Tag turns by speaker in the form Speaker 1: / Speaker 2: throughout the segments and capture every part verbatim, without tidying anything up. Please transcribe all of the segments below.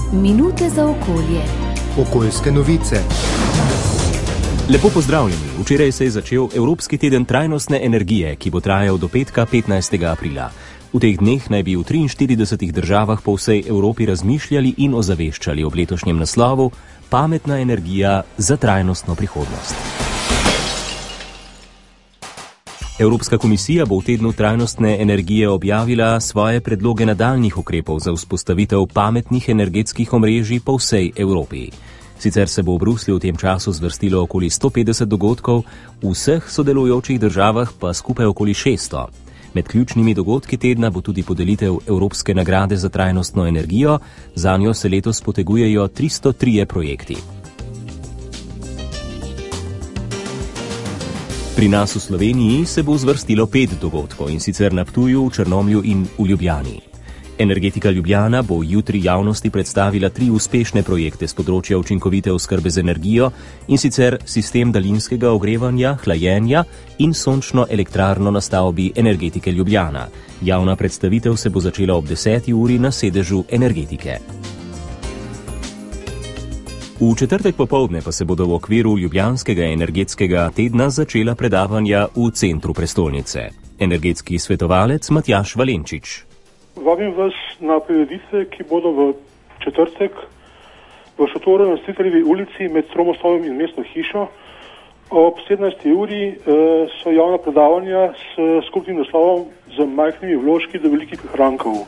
Speaker 1: Minute za okolje.
Speaker 2: Okoljske novice.
Speaker 3: Lepo pozdravljeni. Včeraj se je začel Evropski teden trajnostne energije, ki bo trajal do petka petnajstega aprila. V teh dneh naj bi v triinštiridesetih državah po vsej Evropi razmišljali in ozaveščali ob letošnjem naslovu Pametna energija za trajnostno prihodnost. Evropska komisija bo v tednu trajnostne energije objavila svoje predloge nadaljnjih ukrepov za vzpostavitev pametnih energetskih omrežij po vsej Evropi. Sicer se bo v Bruslju v tem času zvrstilo okoli sto petdeset dogodkov, v vseh sodelujočih državah pa skupaj okoli šeststo. Med ključnimi dogodki tedna bo tudi podelitev Evropske nagrade za trajnostno energijo, zanjo se letos potegujejo tristo trije projekti. Pri nas v Sloveniji se bo zvrstilo pet dogodkov, in sicer na Ptuju, v Črnomlju in v Ljubljani. Energetika Ljubljana bo jutri javnosti predstavila tri uspešne projekte z področja učinkovite oskrbe z energijo, in sicer sistem daljinskega ogrevanja, hlajenja in sončno elektrarno na stavbi Energetike Ljubljana. Javna predstavitev se bo začela ob deseti uri na sedežu Energetike. V četrtek popoldne pa se bodo v okviru Ljubljanskega energetskega tedna začela predavanja v centru prestolnice. Energetski svetovalec Matjaž Valenčič.
Speaker 4: Vabim vas na prireditve, ki bodo v četrtek v šotoru na Stritarjevi ulici med Stromostovjem in Mestno hišo. Ob sedemnajsti uri e, so javna predavanja s skupnim naslovom z majhnimi vložki do velikih prihrankov.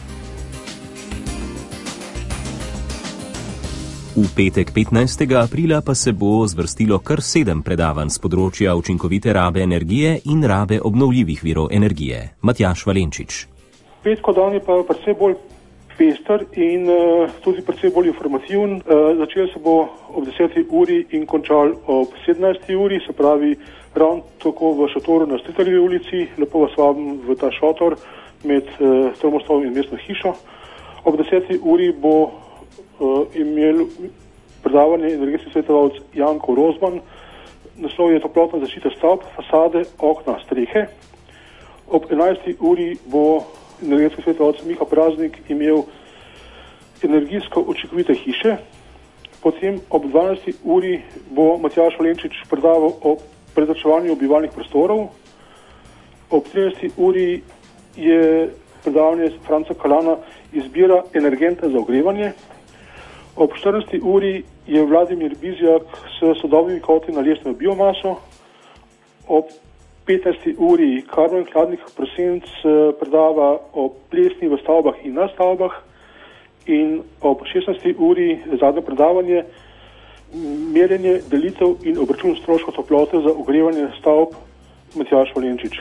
Speaker 3: V petek petnajstega aprila pa se bo zvrstilo kar sedem predavanj z področja učinkovite rabe energije in rabe obnovljivih virov energije. Matjaž Valenčič.
Speaker 4: Petko dan je pa predvsej bolj pester in uh, tudi predvsej bolj informativen. Uh, začel se bo ob deseti uri in končal ob sedemnajsti uri, se pravi ravno tako v šotoru na Stritarjevi ulici. Lepo vas vabim v ta šotor med uh, Stromostovjem in Mestno hišo. Ob deseti uri bo uh, imel predavanje energetski svetovalec Janko Rozman. Naslov je toplotna zaščita stavb, fasade, okna, strehe. Ob enajsti uri bo energetski svetovalec Miha Praznik imel energijsko učinkovite hiše. Potem ob dvanajsti uri bo Matjaž Valenčič predaval o prezračevanju bivalnih prostorov. Ob trinajsti uri je predavanje Franca Kalana izbira energenta za ogrevanje. Ob štirinajsti uri je Vladimir Bizjak s sodobnimi kotli na lesno biomaso. Ob petnajsti uri Karmen Hladnik Prosenc predava o plesni v stavbah in na stavbah. In ob šestnajsti uri zadnje predavanje merjenje, delitev in obračun stroškov toplote za ogrevanje stavb Matjaž Valenčič.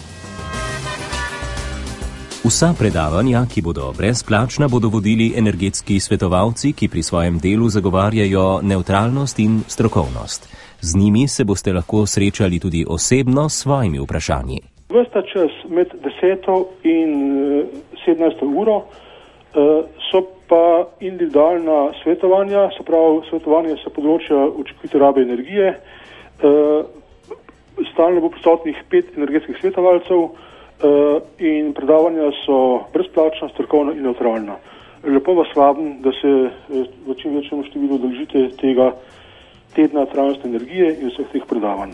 Speaker 3: Vsa predavanja, ki bodo brezplačna, bodo vodili energetski svetovalci, ki pri svojem delu zagovarjajo nevtralnost in strokovnost. Z njimi se boste lahko srečali tudi osebno s svojimi vprašanji.
Speaker 4: Ves ta čas med deseto in sedemnajsto uro so pa individualna svetovanja, se pravi svetovanje sa področja učinkovite rabe energije. Stalno bo prisotnih pet energetskih svetovalcev in predavanja so brezplačna, strokovna in nevtralna. Lepo vas vabim, da se v čim večjem številu udeležite tega tedna trajnostne energije in vseh teh predavanj.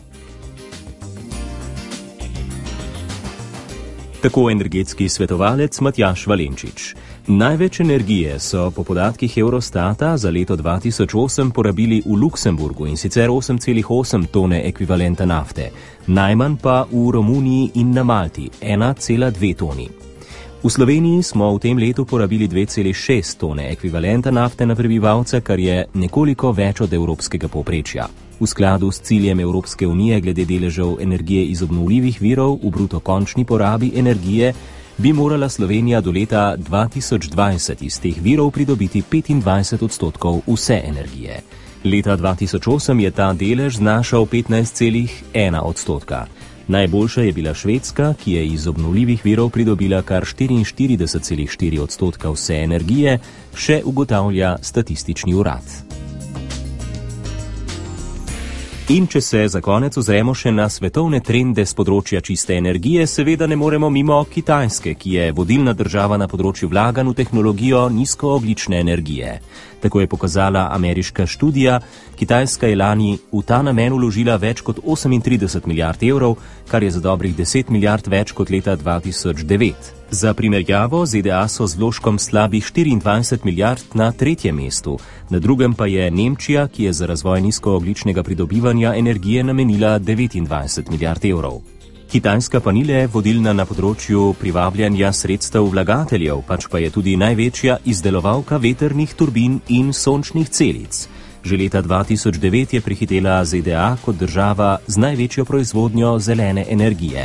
Speaker 3: Tako energetski svetovalec Matjaž Valenčič. Največ energije so po podatkih Eurostata za leto dva tisoč osem porabili v Luksemburgu, in sicer osem celih osem tone ekvivalenta nafte, najmanj pa v Romuniji in na Malti ena cela dve toni. V Sloveniji smo v tem letu porabili dve celih šest tone ekvivalenta nafte na prebivalca, kar je nekoliko več od evropskega povprečja. V skladu s ciljem Evropske unije glede deležev energije iz obnovljivih virov v bruto končni porabi energije bi morala Slovenija do leta dva tisoč dvajset iz teh virov pridobiti petindvajset odstotkov vse energije. Leta dva tisoč osem je ta delež znašal petnajst celih ena odstotka. Najboljša je bila Švedska, ki je iz obnovljivih virov pridobila kar štiriinštirideset celih štiri odstotka vse energije, še ugotavlja statistični urad. In če se za konec ozremo še na svetovne trende z področja čiste energije, seveda ne moremo mimo Kitajske, ki je vodilna država na področju vlaganj v tehnologijo nizkoogljične energije. Tako je pokazala ameriška študija. Kitajska je lani v ta namen vložila več kot osemintrideset milijard evrov, kar je za dobrih deset milijard več kot leta dva tisoč devet. Za primerjavo, ZDA so z vložkom slabih štiriindvajset milijard na tretjem mestu, na drugem pa je Nemčija, ki je za razvoj nizkoogljičnega pridobivanja energije namenila devetindvajset milijard evrov. Kitajska pa ni le vodilna na področju privabljanja sredstev vlagateljev, pač pa je tudi največja izdelovalka vetrnih turbin in sončnih celic. Že leta dva tisoč devet je prehitela ZDA kot država z največjo proizvodnjo zelene energije.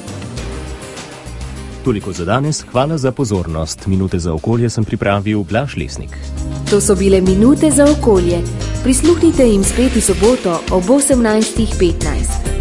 Speaker 3: Toliko za danes, hvala za pozornost. Minute za okolje sem pripravil Blaž Lesnik.
Speaker 1: To so bile Minute za okolje. Prisluhnite jim spet v soboto ob osemnajstih petnajst.